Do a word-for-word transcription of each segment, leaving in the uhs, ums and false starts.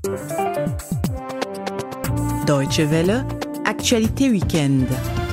Deutsche Welle, Actualité Week-end.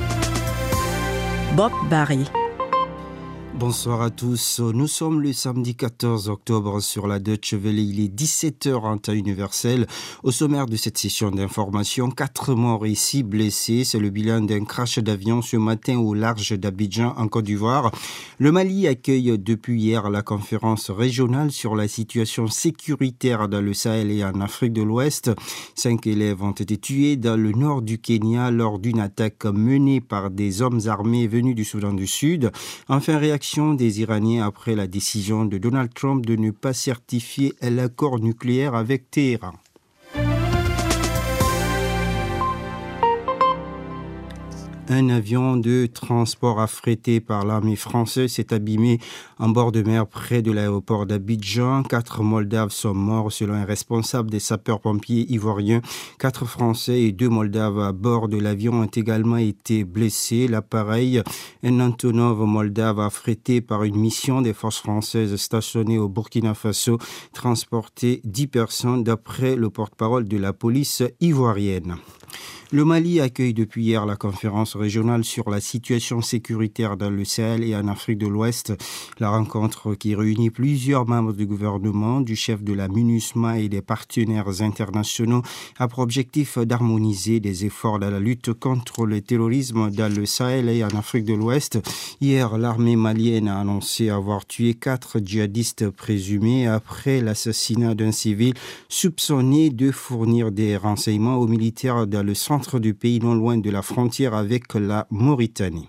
Bob Barry. Bonsoir à tous. Nous sommes le samedi quatorze octobre sur la Deutsche Welle. Il est dix-sept heures en temps universel. Au sommaire de cette session d'information, quatre morts et six blessés. C'est le bilan d'un crash d'avion ce matin au large d'Abidjan en Côte d'Ivoire. Le Mali accueille depuis hier la conférence régionale sur la situation sécuritaire dans le Sahel et en Afrique de l'Ouest. Cinq élèves ont été tués dans le nord du Kenya lors d'une attaque menée par des hommes armés venus du Soudan du Sud. Enfin, réaction des Iraniens après la décision de Donald Trump de ne pas certifier l'accord nucléaire avec Téhéran. Un avion de transport affrété par l'armée française s'est abîmé en bord de mer près de l'aéroport d'Abidjan. Quatre Moldaves sont morts selon un responsable des sapeurs-pompiers ivoiriens. Quatre Français et deux Moldaves à bord de l'avion ont également été blessés. L'appareil, un Antonov moldave affrété par une mission des forces françaises stationnées au Burkina Faso, transportait dix personnes d'après le porte-parole de la police ivoirienne. Le Mali accueille depuis hier la conférence régionale sur la situation sécuritaire dans le Sahel et en Afrique de l'Ouest. La rencontre qui réunit plusieurs membres du gouvernement, du chef de la MINUSMA et des partenaires internationaux a pour objectif d'harmoniser des efforts dans la lutte contre le terrorisme dans le Sahel et en Afrique de l'Ouest. Hier, l'armée malienne a annoncé avoir tué quatre djihadistes présumés après l'assassinat d'un civil soupçonné de fournir des renseignements aux militaires dans le centre du pays non loin de la frontière avec la Mauritanie.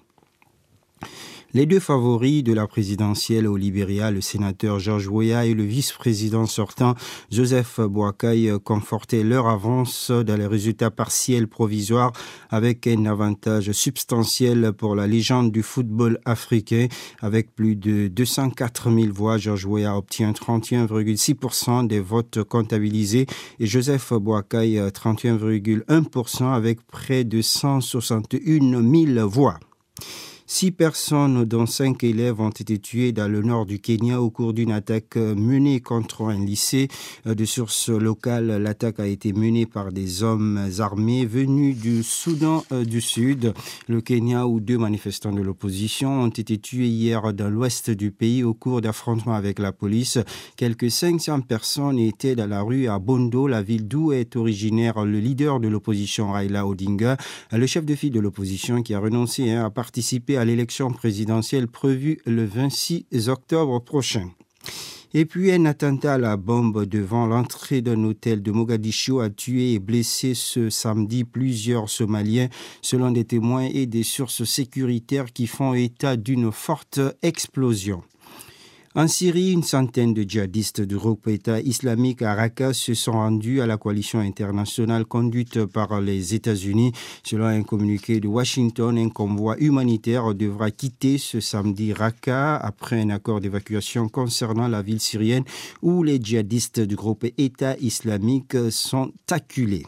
Les deux favoris de la présidentielle au Libéria, le sénateur George Weah et le vice-président sortant Joseph Boakai, confortaient leur avance dans les résultats partiels provisoires avec un avantage substantiel pour la légende du football africain. Avec plus de deux cent quatre mille voix, George Weah obtient trente et un virgule six pour cent des votes comptabilisés et Joseph Boakai trente et un virgule un pour cent avec près de cent soixante et un mille voix. Six personnes, dont cinq élèves, ont été tuées dans le nord du Kenya au cours d'une attaque menée contre un lycée. De sources locales, l'attaque a été menée par des hommes armés venus du Soudan du Sud. Le Kenya, où deux manifestants de l'opposition ont été tués hier dans l'ouest du pays au cours d'affrontements avec la police. Quelques cinq cents personnes étaient dans la rue à Bondo, la ville d'où est originaire le leader de l'opposition Raila Odinga, le chef de file de l'opposition qui a renoncé à participer à l'élection présidentielle prévue le vingt-six octobre prochain. Et puis un attentat à la bombe devant l'entrée d'un hôtel de Mogadiscio a tué et blessé ce samedi plusieurs Somaliens, selon des témoins et des sources sécuritaires qui font état d'une forte explosion. En Syrie, une centaine de djihadistes du groupe État islamique à Raqqa se sont rendus à la coalition internationale conduite par les États-Unis. Selon un communiqué de Washington, un convoi humanitaire devra quitter ce samedi Raqqa après un accord d'évacuation concernant la ville syrienne où les djihadistes du groupe État islamique sont acculés.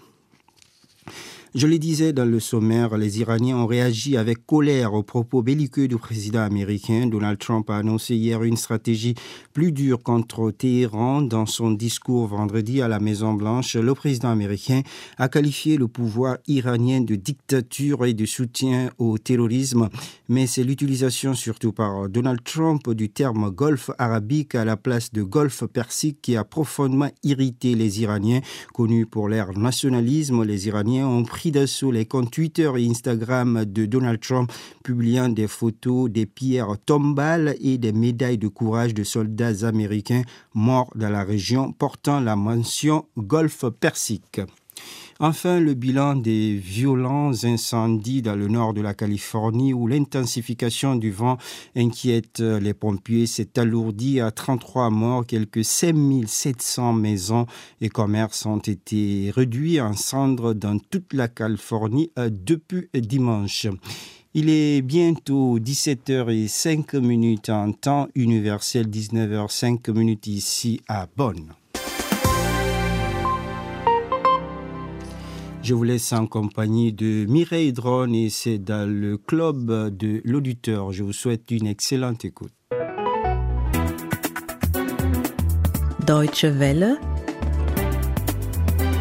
Je le disais dans le sommaire, les Iraniens ont réagi avec colère aux propos belliqueux du président américain. Donald Trump a annoncé hier une stratégie plus dure contre Téhéran. Dans son discours vendredi à la Maison-Blanche, le président américain a qualifié le pouvoir iranien de dictature et de soutien au terrorisme. Mais c'est l'utilisation, surtout par Donald Trump, du terme Golfe arabique à la place de Golfe persique qui a profondément irrité les Iraniens. Connus pour leur nationalisme, les Iraniens ont pris d'assaut les comptes Twitter et Instagram de Donald Trump, publiant des photos des pierres tombales et des médailles de courage de soldats américains morts dans la région portant la mention Golfe Persique. Enfin, le bilan des violents incendies dans le nord de la Californie où l'intensification du vent inquiète les pompiers s'est alourdi à trente-trois morts. Quelques cinq mille sept cents maisons et commerces ont été réduits en cendres dans toute la Californie depuis dimanche. Il est bientôt dix-sept heures zéro cinq en temps universel, dix-neuf heures cinq ici à Bonn. Je vous laisse en compagnie de Mireille Drone et c'est dans le club de l'auditeur. Je vous souhaite une excellente écoute. Deutsche Welle.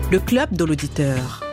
Le club de l'auditeur.